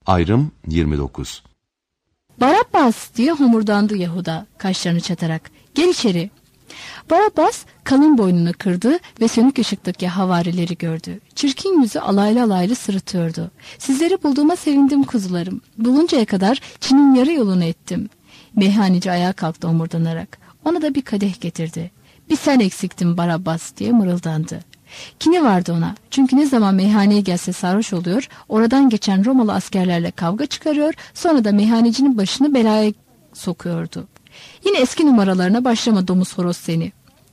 Ayrım 29. Barabbas diye homurdandı Yahuda kaşlarını çatarak. Gel içeri. Barabbas kalın boynunu kırdı ve sönük ışıktaki havarileri gördü. Çirkin yüzü alaylı alaylı sırıtıyordu. Sizleri bulduğuma sevindim kuzularım. Buluncaya kadar Çin'in yarı yolunu ettim. Meyhaneci ayağa kalktı homurdanarak. Ona da bir kadeh getirdi. Bir sen eksiktin Barabbas diye mırıldandı. Kini vardı ona. Çünkü ne zaman meyhaneye gelse sarhoş oluyor, oradan geçen Romalı askerlerle kavga çıkarıyor, sonra da meyhanecinin başını belaya sokuyordu. Yine eski numaralarına başlama domuz horoz seni.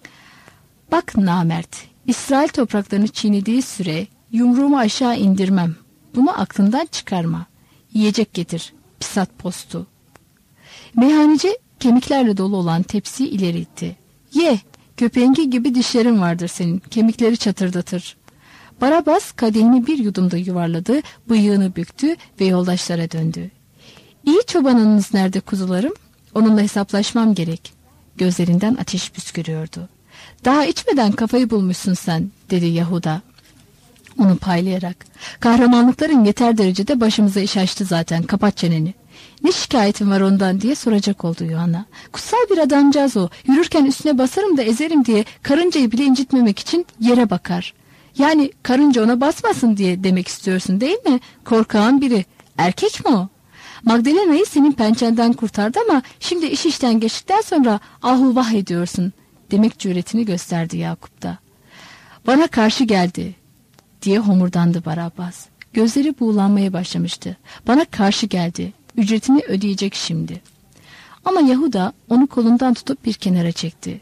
Bak namert, İsrail topraklarını çiğnediği süre yumruğumu aşağı indirmem. Bunu aklından çıkarma. Yiyecek getir, pisat postu. Meyhaneci kemiklerle dolu olan tepsiyi ileri itti. Ye, köpeğinki gibi dişlerin vardır senin, kemikleri çatırdatır. Barabbas kadehini bir yudumda yuvarladı, bıyığını büktü ve yoldaşlara döndü. İyi çobanınız nerede kuzularım? Onunla hesaplaşmam gerek. Gözlerinden ateş püskürüyordu. Daha içmeden kafayı bulmuşsun sen, dedi Yahuda onu paylayarak. Kahramanlıkların yeter derecede başımıza iş açtı zaten, kapat çeneni. Ne şikayetin var ondan diye soracak oldu Yuhanna. Kutsal bir adamcağız o, yürürken üstüne basarım da ezerim diye karıncayı bile incitmemek için yere bakar. Yani karınca ona basmasın diye demek istiyorsun değil mi? Korkağın biri. Erkek mi o? Magdalena'yı senin pençenden kurtardı ama şimdi iş işten geçtikten sonra ahuvah ediyorsun demek cüretini gösterdi Yakup'ta. Bana karşı geldi diye homurdandı Barabbas. Gözleri buğulanmaya başlamıştı. Bana karşı geldi. Ücretini ödeyecek şimdi. Ama Yahuda onu kolundan tutup bir kenara çekti.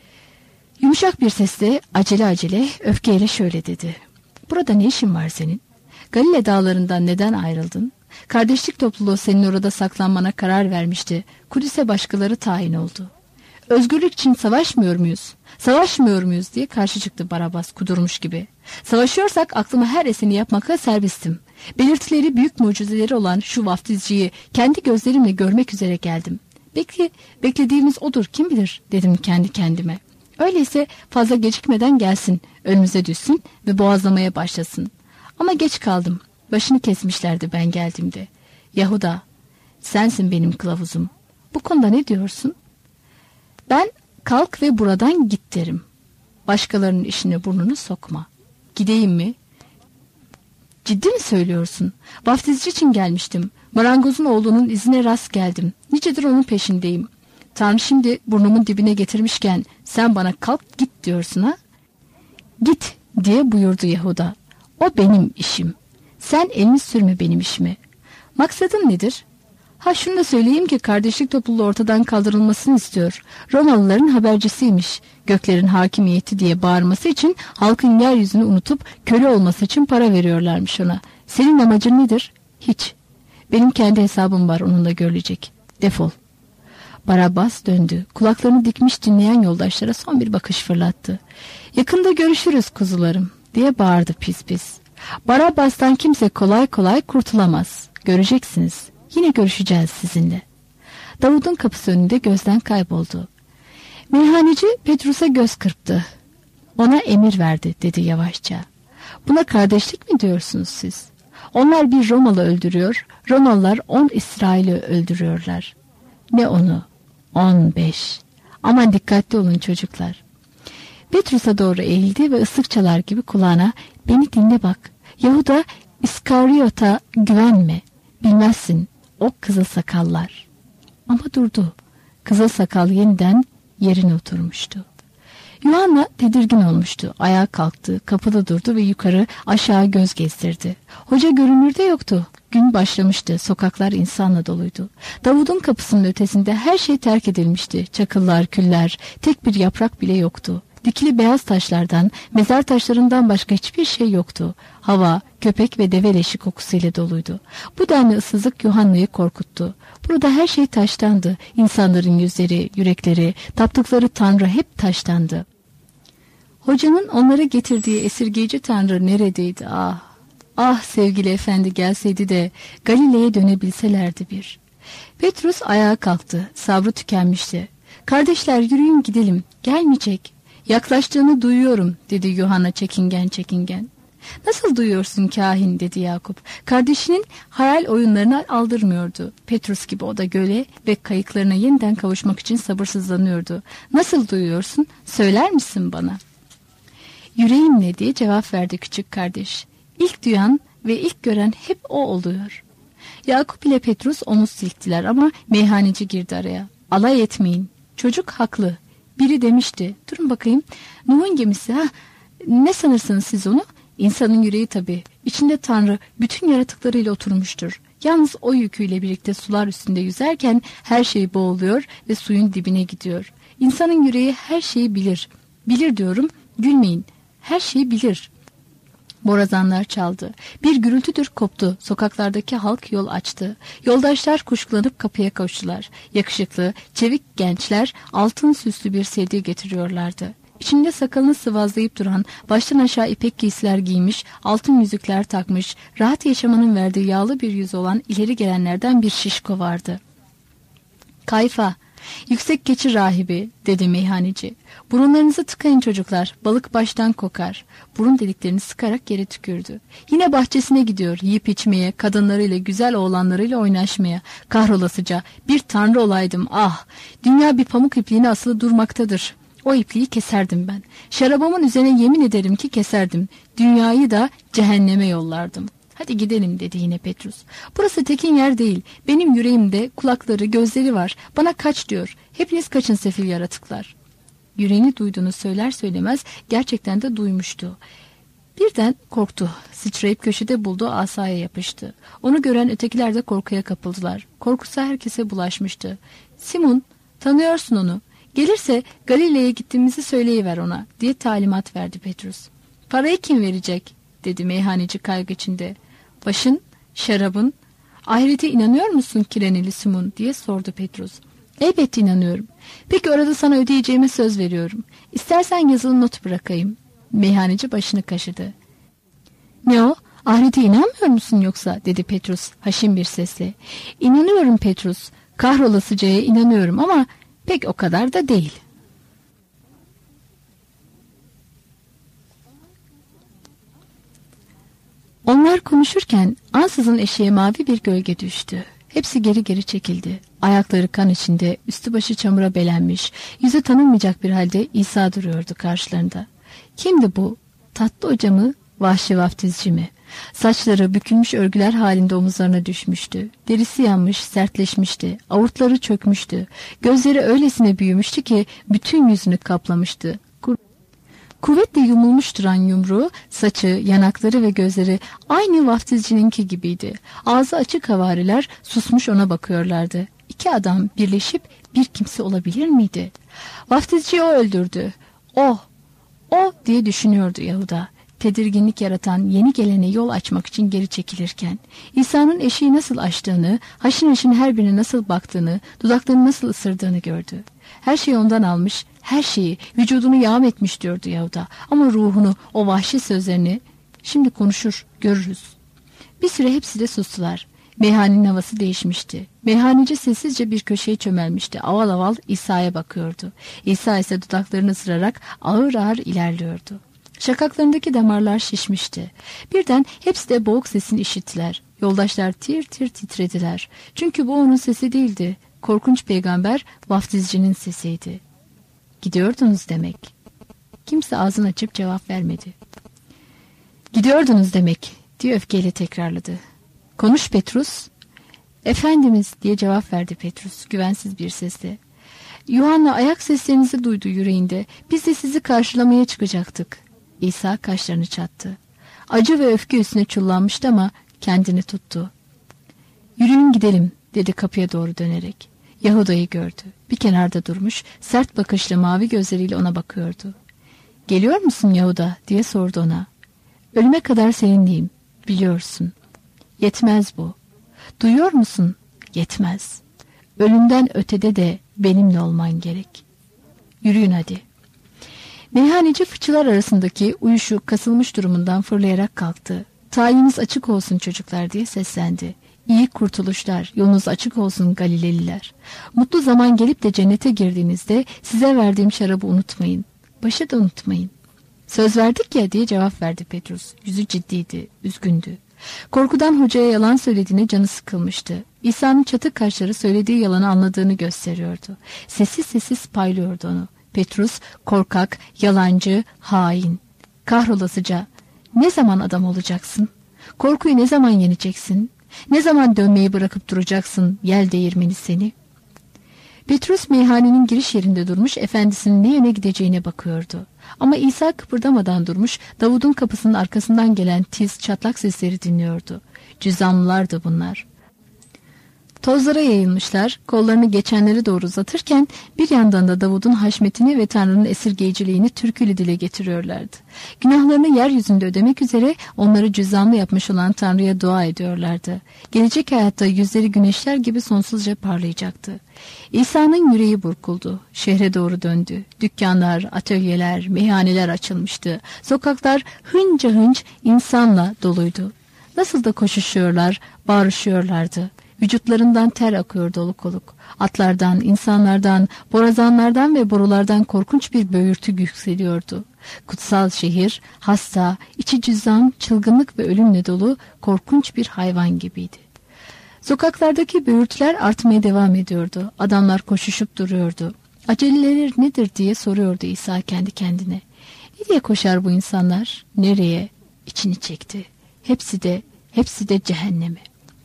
Yumuşak bir sesle acele acele öfkeyle şöyle dedi. Burada ne işin var senin? Galile dağlarından neden ayrıldın? Kardeşlik topluluğu senin orada saklanmana karar vermişti. Kudüs'e başkaları tayin oldu. Özgürlük için savaşmıyor muyuz? Savaşmıyor muyuz diye karşı çıktı Barabbas kudurmuş gibi. Savaşıyorsak aklıma her eseni yapmakla serbestim. Belirtileri büyük mucizeleri olan şu vaftizciyi kendi gözlerimle görmek üzere geldim. Belki beklediğimiz odur, kim bilir dedim kendi kendime. Öyleyse fazla gecikmeden gelsin, önümüze düşsün ve boğazlamaya başlasın. Ama geç kaldım. Başını kesmişlerdi ben geldiğimde. Yahuda, sensin benim kılavuzum. Bu konuda ne diyorsun? Ben kalk ve buradan git derim. Başkalarının işine burnunu sokma. Gideyim mi? Ciddi mi söylüyorsun? Vaftizci için gelmiştim. Marangozun oğlunun izine rast geldim. Nicedir onun peşindeyim. Tanrı şimdi burnumun dibine getirmişken sen bana kalk git diyorsun ha? Git diye buyurdu Yahuda. O benim işim. Sen elini sürme benim işime. Maksadın nedir? Ha şunu da söyleyeyim ki kardeşlik topluluğu ortadan kaldırılmasını istiyor. Romalıların habercisiymiş. Göklerin hakimiyeti diye bağırması için halkın yeryüzünü unutup köle olması için para veriyorlarmış ona. Senin amacın nedir? Hiç. Benim kendi hesabım var onunla görülecek. Defol. Barabbas döndü. Kulaklarını dikmiş dinleyen yoldaşlara son bir bakış fırlattı. Yakında görüşürüz kuzularım diye bağırdı pis pis. Barabbas'tan kimse kolay kolay kurtulamaz. Göreceksiniz. Yine görüşeceğiz sizinle. Davud'un kapısı önünde gözden kayboldu. Meyhaneci Petrus'a göz kırptı. Ona emir verdi dedi yavaşça. Buna kardeşlik mi diyorsunuz siz? Onlar bir Romalı öldürüyor, Romalılar 10 İsrail'i öldürüyorlar. Ne onu? 15. Aman dikkatli olun çocuklar. Petrus'a doğru eğildi ve ıslık çalar gibi kulağına, beni dinle bak. Yahuda İskaryot'a güvenme. Bilmezsin, o kızıl sakallar. Ama durdu. Kızıl sakal yeniden yerine oturmuştu. Yuhanna tedirgin olmuştu. Ayağa kalktı, kapıda durdu ve yukarı aşağı göz gezdirdi. Hoca görünürde yoktu. Gün başlamıştı. Sokaklar insanla doluydu. Davud'un kapısının ötesinde her şey terk edilmişti. Çakıllar, küller, tek bir yaprak bile yoktu. Dikili beyaz taşlardan, mezar taşlarından başka hiçbir şey yoktu. Hava, köpek ve deve leşi kokusuyla doluydu. Bu denli ıssızlık Yuhanna'yı korkuttu. Burada her şey taştandı. İnsanların yüzleri, yürekleri, taptıkları Tanrı hep taştandı. Hocanın onlara getirdiği esirgeyici Tanrı neredeydi? Ah, ah sevgili efendi gelseydi de Galile'ye dönebilselerdi bir. Petrus ayağa kalktı. Sabrı tükenmişti. Kardeşler yürüyün gidelim. Gelmeyecek. Yaklaştığını duyuyorum dedi Yuhanna çekingen çekingen. Nasıl duyuyorsun kahin, dedi Yakup. Kardeşinin hayal oyunlarına aldırmıyordu. Petrus gibi o da göle ve kayıklarına yeniden kavuşmak için sabırsızlanıyordu. Nasıl duyuyorsun? Söyler misin bana? Yüreğimle, diye cevap verdi küçük kardeş. İlk duyan ve ilk gören hep o oluyor. Yakup ile Petrus omuz silktiler ama meyhaneci girdi araya. Alay etmeyin. Çocuk haklı. Biri demişti. Durun bakayım. Nuh'un gemisi, ha? Ne sanırsınız siz onu? İnsanın yüreği tabii. İçinde Tanrı bütün yaratıklarıyla oturmuştur. Yalnız o yüküyle birlikte sular üstünde yüzerken her şey boğuluyor ve suyun dibine gidiyor. İnsanın yüreği her şeyi bilir. Bilir diyorum, gülmeyin. Her şeyi bilir. Borazanlar çaldı. Bir gürültüdür koptu. Sokaklardaki halk yol açtı. Yoldaşlar kuşkulanıp kapıya koştular. Yakışıklı, çevik gençler altın süslü bir sedye getiriyorlardı. İçinde sakalını sıvazlayıp duran, baştan aşağı ipek giysiler giymiş, altın yüzükler takmış, rahat yaşamanın verdiği yağlı bir yüz olan ileri gelenlerden bir şişko vardı. Kayfa, yüksek keçi rahibi, dedi meyhaneci. Burunlarınızı tıkayın çocuklar, balık baştan kokar. Burun deliklerini sıkarak geri tükürdü. Yine bahçesine gidiyor, yiyip içmeye, kadınlarıyla, güzel oğlanlarıyla oynaşmaya. Kahrolasıca, bir tanrı olaydım, ah! Dünya bir pamuk ipliğine asılı durmaktadır. O ipliği keserdim ben. Şarabımın üzerine yemin ederim ki keserdim. Dünyayı da cehenneme yollardım. Hadi gidelim, dedi yine Petrus. Burası tekin yer değil. Benim yüreğimde kulakları, gözleri var. Bana kaç diyor. Hepiniz kaçın sefil yaratıklar. Yüreğini duyduğunu söyler söylemez gerçekten de duymuştu. Birden korktu. Sıçrayıp köşede bulduğu asaya yapıştı. Onu gören ötekiler de korkuya kapıldılar. Korkusu herkese bulaşmıştı. Simon, tanıyorsun onu. Gelirse Galile'ye gittiğimizi söyleyiver ona, diye talimat verdi Petrus. Parayı kim verecek, dedi meyhaneci kaygı içinde. Başın, şarabın, ahirete inanıyor musun Kireneli Simon, diye sordu Petrus. Elbette inanıyorum. Peki orada sana ödeyeceğime söz veriyorum. İstersen yazılı not bırakayım. Meyhaneci başını kaşıdı. Ne o? Ahirete inanmıyor musun yoksa, dedi Petrus haşin bir sesle. İnanıyorum Petrus. Kahrolasıcaya inanıyorum ama pek o kadar da değil. Onlar konuşurken ansızın eşeğe mavi bir gölge düştü. Hepsi geri geri çekildi. Ayakları kan içinde, üstü başı çamura belenmiş, yüzü tanınmayacak bir halde İsa duruyordu karşılarında. Kimdi bu? Tatlı hoca mı, vahşi vaftizci mi? Saçları bükülmüş örgüler halinde omuzlarına düşmüştü. Derisi yanmış, sertleşmişti. Avurtları çökmüştü. Gözleri öylesine büyümüştü ki bütün yüzünü kaplamıştı. Kuvvetle yumulmuş duran yumruğu, saçı, yanakları ve gözleri aynı vaftizcininki gibiydi. Ağzı açık havariler susmuş ona bakıyorlardı. İki adam birleşip bir kimse olabilir miydi? Vaftizciyi o öldürdü. O diye düşünüyordu Yahuda. Tedirginlik yaratan yeni gelene yol açmak için geri çekilirken, İsa'nın eşiği nasıl açtığını, haşin haşin her birine nasıl baktığını, dudaklarını nasıl ısırdığını gördü. Her şeyi ondan almış, her şeyi, vücudunu yağm etmiş diyordu Yahuda. Ama ruhunu, o vahşi sözlerini şimdi konuşur, görürüz. Bir süre hepsi de sustular. Meyhanenin havası değişmişti. Meyhaneci sessizce bir köşeye çömelmişti. Aval aval İsa'ya bakıyordu. İsa ise dudaklarını ısırarak ağır ağır ilerliyordu. Şakaklarındaki damarlar şişmişti. Birden hepsi de boğuk sesini işittiler. Yoldaşlar tir tir titrediler. Çünkü bu onun sesi değildi. Korkunç peygamber vaftizcinin sesiydi. Gidiyordunuz demek. Kimse ağzını açıp cevap vermedi. Gidiyordunuz demek, diye öfkeyle tekrarladı. Konuş Petrus. Efendimiz, diye cevap verdi Petrus güvensiz bir sesle. Yuhanna ayak seslerinizi duydu yüreğinde. Biz de sizi karşılamaya çıkacaktık. İsa kaşlarını çattı. Acı ve öfke üstüne çullanmıştı ama kendini tuttu. Yürüyün gidelim, dedi kapıya doğru dönerek. Yahuda'yı gördü. Bir kenarda durmuş, sert bakışlı mavi gözleriyle ona bakıyordu. Geliyor musun Yahuda, diye sordu ona. Ölüme kadar seninleyim, biliyorsun. Yetmez bu. Duyuyor musun? Yetmez. Ölümden ötede de benimle olman gerek. Yürüyün hadi. Meyhaneci fıçılar arasındaki uyuşuk, kasılmış durumundan fırlayarak kalktı. Tayiniz açık olsun çocuklar, diye seslendi. İyi kurtuluşlar, yolunuz açık olsun Galileliler. Mutlu zaman gelip de cennete girdiğinizde size verdiğim şarabı unutmayın. Başı da unutmayın. Söz verdik ya diye cevap verdi Petrus. Yüzü ciddiydi, üzgündü. Korkudan hocaya yalan söylediğine canı sıkılmıştı. İsa'nın çatık kaşları söylediği yalanı anladığını gösteriyordu. Sessiz sessiz paylıyordu onu. Petrus korkak, yalancı, hain. Kahrolasıca, ne zaman adam olacaksın? Korkuyu ne zaman yeneceksin? Ne zaman dönmeyi bırakıp duracaksın yel değirmeni seni? Petrus meyhanenin giriş yerinde durmuş, efendisinin ne yöne gideceğine bakıyordu. Ama İsa kıpırdamadan durmuş, Davud'un kapısının arkasından gelen tiz, çatlak sesleri dinliyordu. Cüzzamlılardı bunlar. Tozlara yayılmışlar, kollarını geçenlere doğru uzatırken bir yandan da Davud'un haşmetini ve Tanrı'nın esirgeyiciliğini türkülü dile getiriyorlardı. Günahlarını yeryüzünde ödemek üzere onları cüzzamlı yapmış olan Tanrı'ya dua ediyorlardı. Gelecek hayatta yüzleri güneşler gibi sonsuzca parlayacaktı. İsa'nın yüreği burkuldu. Şehre doğru döndü. Dükkanlar, atölyeler, meyhaneler açılmıştı. Sokaklar hınca hınç insanla doluydu. Nasıl da koşuşuyorlar, bağırışıyorlardı. Vücutlarından ter akıyordu oluk oluk. Atlardan, insanlardan, borazanlardan ve borulardan korkunç bir böğürtü yükseliyordu. Kutsal şehir, hasta, içi cüzzam, çılgınlık ve ölümle dolu korkunç bir hayvan gibiydi. Sokaklardaki böğürtüler artmaya devam ediyordu. Adamlar koşuşup duruyordu. Aceleleri nedir diye soruyordu İsa kendi kendine. Nereye koşar bu insanlar? Nereye? İçini çekti. Hepsi de cehenneme.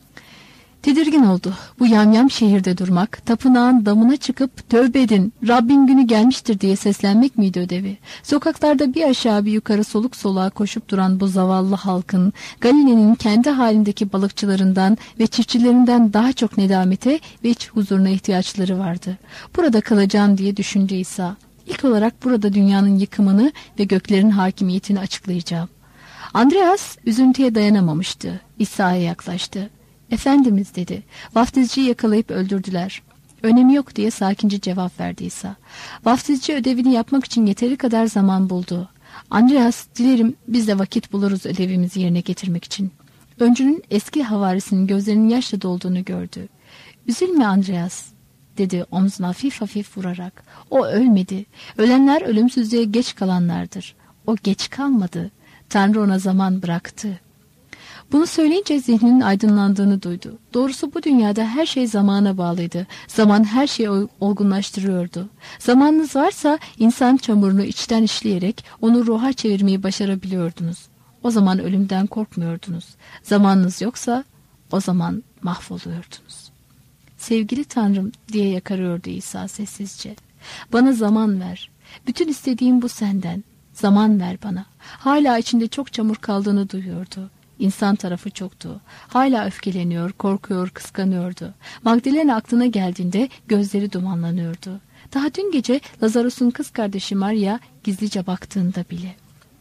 Tedirgin oldu. Bu yamyam şehirde durmak, tapınağın damına çıkıp tövbe edin, Rabbin günü gelmiştir diye seslenmek miydi ödevi? Sokaklarda bir aşağı bir yukarı soluk soluğa koşup duran bu zavallı halkın, Galile'nin kendi halindeki balıkçılarından ve çiftçilerinden daha çok nedamete ve iç huzuruna ihtiyaçları vardı. Burada kalacağım diye düşündü İsa. İlk olarak burada dünyanın yıkımını ve göklerin hakimiyetini açıklayacağım. Andreas üzüntüye dayanamamıştı. İsa'ya yaklaştı. Efendimiz dedi. Vaftizciyi yakalayıp öldürdüler. Önemi yok diye sakince cevap verdi İsa. Vaftizci ödevini yapmak için yeteri kadar zaman buldu. Andreas, dilerim biz de vakit buluruz ödevimizi yerine getirmek için. Öncünün eski havarisinin gözlerinin yaşla dolduğunu gördü. Üzülme Andreas, dedi omzuna hafif hafif vurarak. O ölmedi. Ölenler ölümsüzlüğe geç kalanlardır. O geç kalmadı. Tanrı ona zaman bıraktı. Bunu söyleyince zihninin aydınlandığını duydu. Doğrusu bu dünyada her şey zamana bağlıydı. Zaman her şeyi olgunlaştırıyordu. Zamanınız varsa insan çamurunu içten işleyerek onu ruha çevirmeyi başarabiliyordunuz. O zaman ölümden korkmuyordunuz. Zamanınız yoksa o zaman mahvoluyordunuz. Sevgili Tanrım diye yakarıyordu İsa sessizce. Bana zaman ver. Bütün istediğim bu senden. Zaman ver bana. Hala içinde çok çamur kaldığını duyuyordu. İnsan tarafı çoktu. Hala öfkeleniyor, korkuyor, kıskanıyordu. Magdalena aklına geldiğinde gözleri dumanlanıyordu. Daha dün gece Lazarus'un kız kardeşi Maria gizlice baktığında bile.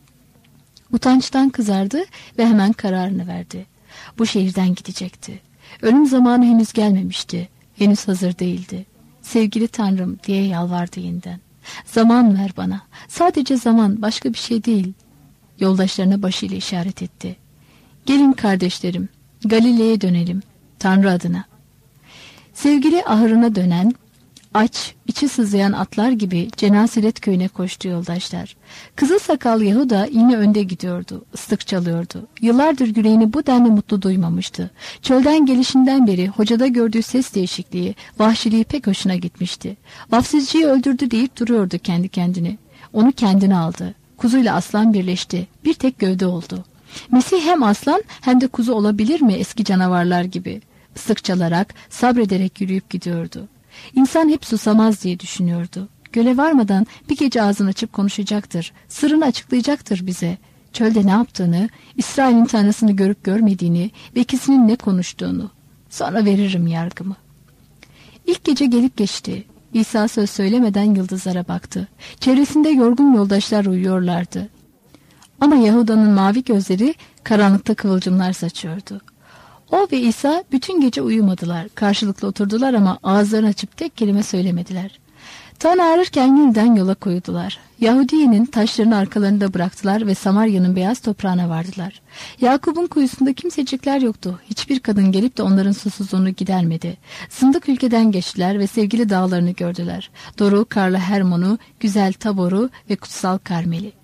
Utançtan kızardı ve hemen kararını verdi. Bu şehirden gidecekti. Ölüm zamanı henüz gelmemişti. Henüz hazır değildi. Sevgili Tanrım diye yalvardı yeniden. Zaman ver bana. Sadece zaman, başka bir şey değil. Yoldaşlarına başıyla işaret etti. Gelin kardeşlerim, Galile'ye dönelim, Tanrı adına. Sevgili ahırına dönen, aç, içi sızlayan atlar gibi Cenasaret köyüne koştu yoldaşlar. Kızıl sakal Yahuda yine önde gidiyordu, ıslık çalıyordu. Yıllardır yüreğini bu denli mutlu duymamıştı. Çölden gelişinden beri hocada gördüğü ses değişikliği, vahşiliği pek hoşuna gitmişti. Vaftizciyi öldürdü deyip duruyordu kendi kendine. Onu kendine aldı. Kuzuyla aslan birleşti, bir tek gövde oldu. Mesih hem aslan hem de kuzu olabilir mi eski canavarlar gibi? Islık çalarak, sabrederek yürüyüp gidiyordu. İnsan hep susamaz diye düşünüyordu. Göle varmadan bir gece ağzını açıp konuşacaktır. Sırrını açıklayacaktır bize. Çölde ne yaptığını, İsrail'in tanrısını görüp görmediğini ve ikisinin ne konuştuğunu. Sonra veririm yargımı. İlk gece gelip geçti. İsa söz söylemeden yıldızlara baktı. Çevresinde yorgun yoldaşlar uyuyorlardı. Ama Yahuda'nın mavi gözleri karanlıkta kıvılcımlar saçıyordu. O ve İsa bütün gece uyumadılar. Karşılıklı oturdular ama ağızlarını açıp tek kelime söylemediler. Tan ağrırken yeniden yola koyuldular. Yahudiye'nin taşlarını arkalarında bıraktılar ve Samarya'nın beyaz toprağına vardılar. Yakup'un kuyusunda kimsecikler yoktu. Hiçbir kadın gelip de onların susuzluğunu gidermedi. Zındık ülkeden geçtiler ve sevgili dağlarını gördüler. Doruk, karlı Hermon'u, güzel Tabor'u ve kutsal Karmel'i.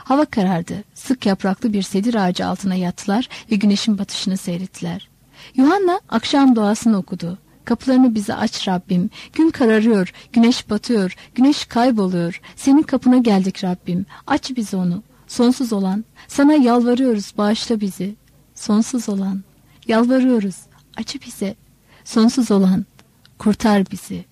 Hava karardı. Sık yapraklı bir sedir ağacı altına yattılar ve güneşin batışını seyrettiler. Yuhanna akşam duasını okudu. Kapılarını bize aç Rabbim. Gün kararıyor, güneş batıyor, güneş kayboluyor. Senin kapına geldik Rabbim. Aç bize onu. Sonsuz olan, sana yalvarıyoruz, bağışla bizi. Sonsuz olan, yalvarıyoruz, acı bize. Sonsuz olan, kurtar bizi.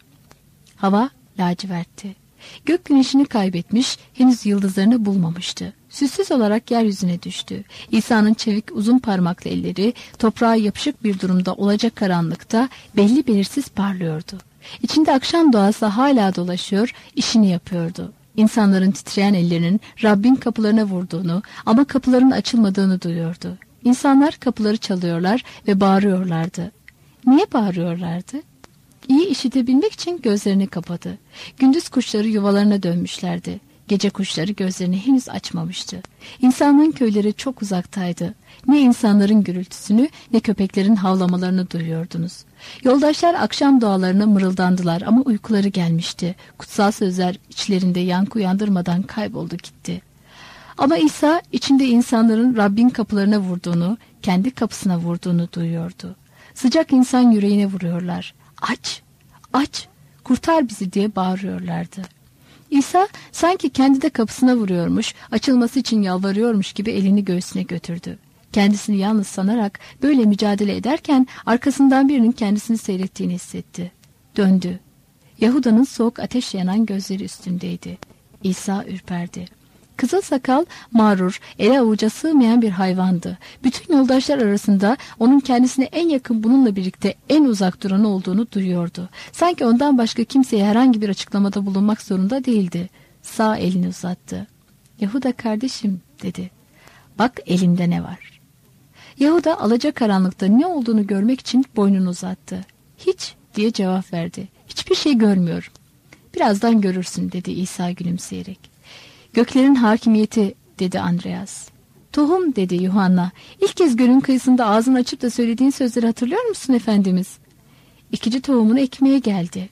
Hava lacivertti. Gök güneşini kaybetmiş, henüz yıldızlarını bulmamıştı. Süssüz olarak yeryüzüne düştü. İsa'nın çevik uzun parmaklı elleri toprağa yapışık bir durumda olacak karanlıkta belli belirsiz parlıyordu. İçinde akşam doğası hala dolaşıyor, işini yapıyordu. İnsanların titreyen ellerinin Rabbin kapılarına vurduğunu ama kapıların açılmadığını duyuyordu. İnsanlar kapıları çalıyorlar ve bağırıyorlardı. Niye bağırıyorlardı? İyi işitebilmek için gözlerini kapadı. Gündüz kuşları yuvalarına dönmüşlerdi. Gece kuşları gözlerini henüz açmamıştı. İnsanlığın köyleri çok uzaktaydı. Ne insanların gürültüsünü ne köpeklerin havlamalarını duyuyordunuz. Yoldaşlar akşam dualarına mırıldandılar ama uykuları gelmişti. Kutsal sözler içlerinde yankı uyandırmadan kayboldu gitti. Ama İsa içinde insanların Rabbin kapılarına vurduğunu, kendi kapısına vurduğunu duyuyordu. Sıcak insan yüreğine vuruyorlar. Aç, aç, kurtar bizi diye bağırıyorlardı. İsa sanki kendi de kapısına vuruyormuş, açılması için yalvarıyormuş gibi elini göğsüne götürdü. Kendisini yalnız sanarak böyle mücadele ederken arkasından birinin kendisini seyrettiğini hissetti. Döndü. Yahuda'nın soğuk ateşle yanan gözleri üstündeydi. İsa ürperdi. Kızıl sakal, mağrur, ele avuca sığmayan bir hayvandı. Bütün yoldaşlar arasında onun kendisine en yakın bununla birlikte en uzak duran olduğunu duyuyordu. Sanki ondan başka kimseye herhangi bir açıklamada bulunmak zorunda değildi. Sağ elini uzattı. Yahuda kardeşim dedi. Bak elimde ne var. Yahuda alacakaranlıkta ne olduğunu görmek için boynunu uzattı. Hiç diye cevap verdi. Hiçbir şey görmüyorum. Birazdan görürsün dedi İsa gülümseyerek. Göklerin hakimiyeti dedi Andreas. Tohum dedi Yuhanna. İlk kez gölün kıyısında ağzını açıp da söylediğin sözleri hatırlıyor musun Efendimiz? İkinci tohumunu ekmeye geldi.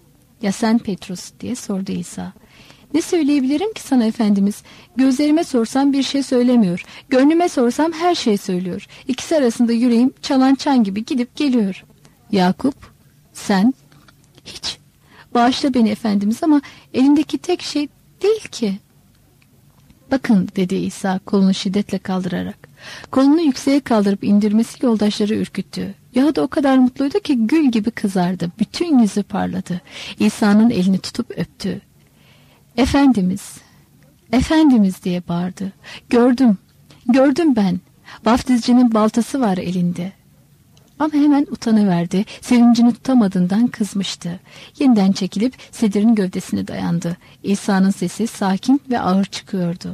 Ya sen Petrus diye sordu İsa. Ne söyleyebilirim ki sana Efendimiz? Gözlerime sorsam bir şey söylemiyor. Gönlüme sorsam her şey söylüyor. İkisi arasında yüreğim çalan çan gibi gidip geliyor. Yakup, sen? Hiç. Bağışla beni Efendimiz ama elindeki tek şey değil ki. Bakın dedi İsa kolunu şiddetle kaldırarak. Kolunu yükseğe kaldırıp indirmesi yoldaşları ürküttü. Yahuda o kadar mutluydu ki gül gibi kızardı. Bütün yüzü parladı. İsa'nın elini tutup öptü. Efendimiz, Efendimiz diye bağırdı. Gördüm ben. Vaftizcinin baltası var elinde. Ama hemen utanıverdi. Sevincini tutamadığından kızmıştı. Yeniden çekilip sedirin gövdesine dayandı. İsa'nın sesi sakin ve ağır çıkıyordu.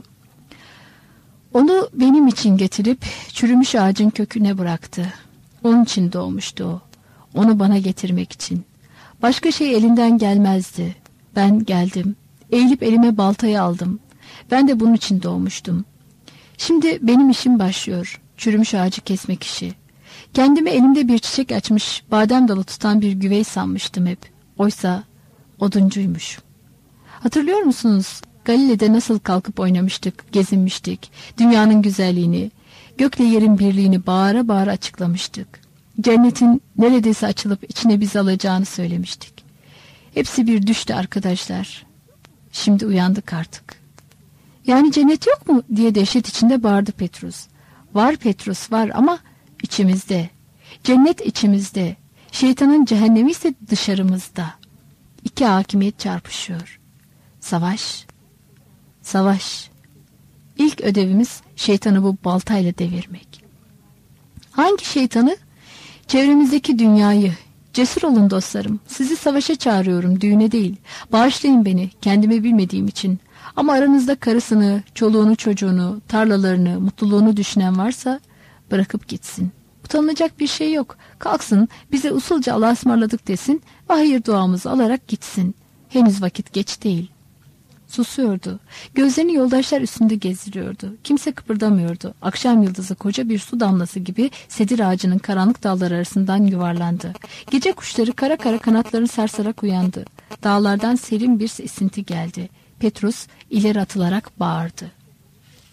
Onu benim için getirip çürümüş ağacın köküne bıraktı. Onun için doğmuştu o. Onu bana getirmek için. Başka şey elinden gelmezdi. Ben geldim. Eğilip elime baltayı aldım. Ben de bunun için doğmuştum. Şimdi benim işim başlıyor. Çürümüş ağacı kesmek işi. Kendimi elimde bir çiçek açmış, badem dalı tutan bir güvey sanmıştım hep. Oysa oduncuymuş. Hatırlıyor musunuz? Galile'de nasıl kalkıp oynamıştık, gezinmiştik. Dünyanın güzelliğini, gökle yerin birliğini bağıra bağıra açıklamıştık. Cennetin neredeyse açılıp içine bizi alacağını söylemiştik. Hepsi bir düştü arkadaşlar. Şimdi uyandık artık. Yani cennet yok mu diye dehşet içinde bağırdı Petrus. Var Petrus var ama içimizde. Cennet içimizde. Şeytanın cehennemi ise dışarımızda. İki hakimiyet çarpışıyor. Savaş. Savaş. İlk ödevimiz şeytanı bu baltayla devirmek. Hangi şeytanı? Çevremizdeki dünyayı. Cesur olun dostlarım. Sizi savaşa çağırıyorum, düğüne değil. Bağışlayın beni, kendimi bilmediğim için. Ama aranızda karısını, çoluğunu, çocuğunu, tarlalarını, mutluluğunu düşünen varsa bırakıp gitsin. Utanılacak bir şey yok. Kalksın, bize usulca Allah'a ısmarladık desin ve hayır duamızı alarak gitsin. Henüz vakit geç değil. Susuyordu. Gözlerini yoldaşlar üstünde gezdiriyordu. Kimse kıpırdamıyordu. Akşam yıldızı koca bir su damlası gibi sedir ağacının karanlık dalları arasından yuvarlandı. Gece kuşları kara kara kanatlarını sarsarak uyandı. Dağlardan serin bir esinti geldi. Petrus ileri atılarak bağırdı.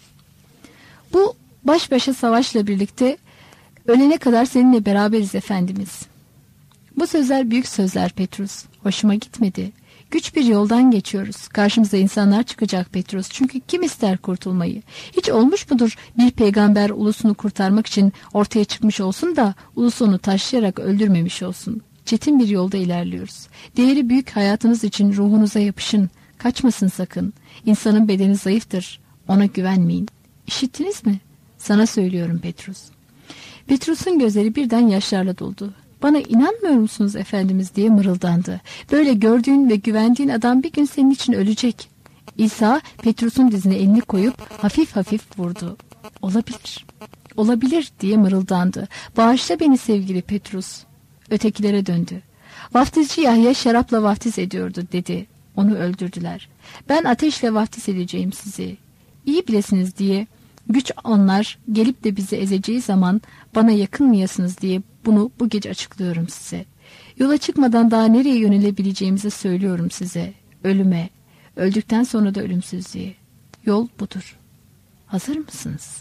Bu baş başa savaşla birlikte ölene kadar seninle beraberiz Efendimiz. Bu sözler büyük sözler Petrus. Hoşuma gitmedi. Güç bir yoldan geçiyoruz. Karşımıza insanlar çıkacak Petrus. Çünkü kim ister kurtulmayı? Hiç olmuş mudur bir peygamber ulusunu kurtarmak için ortaya çıkmış olsun da ulusu onu taşlayarak öldürmemiş olsun? Çetin bir yolda ilerliyoruz. Değeri büyük hayatınız için ruhunuza yapışın. Kaçmasın sakın. İnsanın bedeni zayıftır. Ona güvenmeyin. İşittiniz mi? Sana söylüyorum Petrus. Petrus'un gözleri birden yaşlarla doldu. Bana inanmıyor musunuz Efendimiz diye mırıldandı. Böyle gördüğün ve güvendiğin adam bir gün senin için ölecek. İsa Petrus'un dizine elini koyup hafif hafif vurdu. Olabilir, olabilir diye mırıldandı. Bağışla beni sevgili Petrus. Ötekilere döndü. Vaftizci Yahya şarapla vaftiz ediyordu dedi. Onu öldürdüler. Ben ateşle vaftiz edeceğim sizi. İyi bilesiniz diye güç onlar gelip de bizi ezeceği zaman bana yakınmayasınız diye bunu bu gece açıklıyorum size. Yola çıkmadan daha nereye yönelebileceğimizi söylüyorum size. Ölüme, öldükten sonra da ölümsüzlüğe. Yol budur. Hazır mısınız?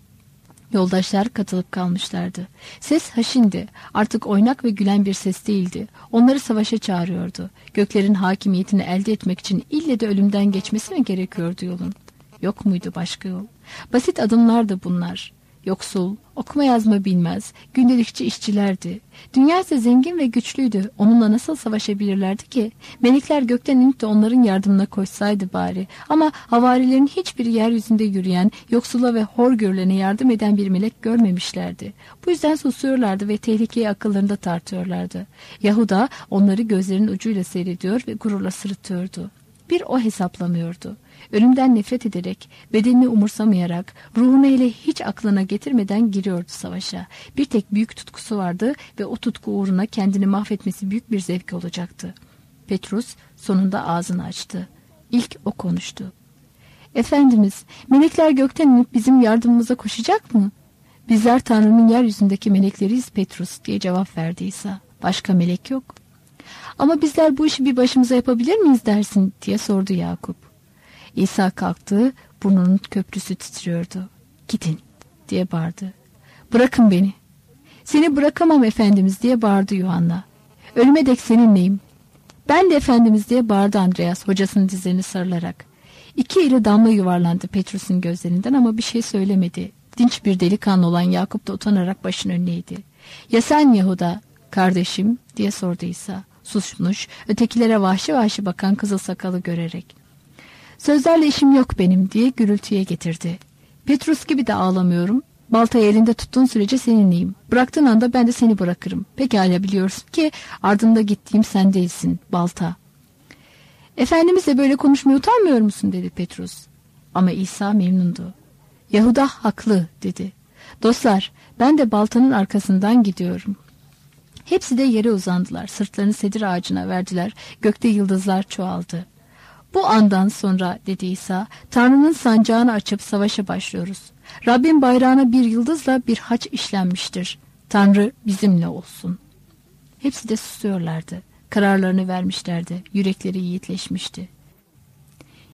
Yoldaşlar katılıp kalmışlardı. Ses haşindi. Artık oynak ve gülen bir ses değildi. Onları savaşa çağırıyordu. Göklerin hakimiyetini elde etmek için ille de ölümden geçmesi mi gerekiyordu yolun? Yok muydu başka yol? Basit adımlardı bunlar. Yoksul, okuma yazma bilmez, gündelikçi işçilerdi. Dünya ise zengin ve güçlüydü. Onunla nasıl savaşabilirlerdi ki? Melekler gökten inip de onların yardımına koşsaydı bari. Ama havarilerin hiçbiri yeryüzünde yürüyen, yoksula ve hor görülene yardım eden bir melek görmemişlerdi. Bu yüzden susuyorlardı ve tehlikeyi akıllarında tartıyorlardı. Yahuda onları gözlerinin ucuyla seyrediyor ve gururla sırıtıyordu. Bir o hesaplamıyordu. Ölümden nefret ederek, bedenini umursamayarak, ruhunu hele hiç aklına getirmeden giriyordu savaşa. Bir tek büyük tutkusu vardı ve o tutku uğruna kendini mahvetmesi büyük bir zevk olacaktı. Petrus sonunda ağzını açtı. İlk o konuştu. Efendimiz, melekler gökten inip bizim yardımımıza koşacak mı? Bizler Tanrı'nın yeryüzündeki melekleriyiz Petrus diye cevap verdi İsa. Başka melek yok. Ama bizler bu işi bir başımıza yapabilir miyiz dersin diye sordu Yakup. İsa kalktı, burnunun köprüsü titriyordu. Gidin diye bağırdı. Bırakın beni. Seni bırakamam Efendimiz diye bağırdı Yuhanna. Ölüme dek seninleyim. Ben de Efendimiz diye bağırdı Andreas hocasının dizlerini sarılarak. İki iri damla yuvarlandı Petrus'un gözlerinden ama bir şey söylemedi. Dinç bir delikanlı olan Yakup da utanarak başını önüne eğdi. Ya sen Yahuda kardeşim diye sordu İsa. Susmuş, ötekilere vahşi vahşi bakan kızıl sakalı görerek. Sözlerle işim yok benim diye gürültüye getirdi. Petrus gibi de ağlamıyorum. Baltayı elinde tuttuğun sürece seninleyim. Bıraktığın anda ben de seni bırakırım. Pekala biliyorsun ki ardında gittiğim sen değilsin, balta. Efendimizle böyle konuşmaya utanmıyor musun dedi Petrus. Ama İsa memnundu. Yahuda haklı dedi. Dostlar ben de baltanın arkasından gidiyorum. Hepsi de yere uzandılar. Sırtlarını sedir ağacına verdiler. Gökte yıldızlar çoğaldı. Bu andan sonra dedi İsa, Tanrı'nın sancağını açıp savaşa başlıyoruz. Rabbin bayrağına bir yıldızla bir haç işlenmiştir. Tanrı bizimle olsun. Hepsi de susuyorlardı. Kararlarını vermişlerdi. Yürekleri yiğitleşmişti.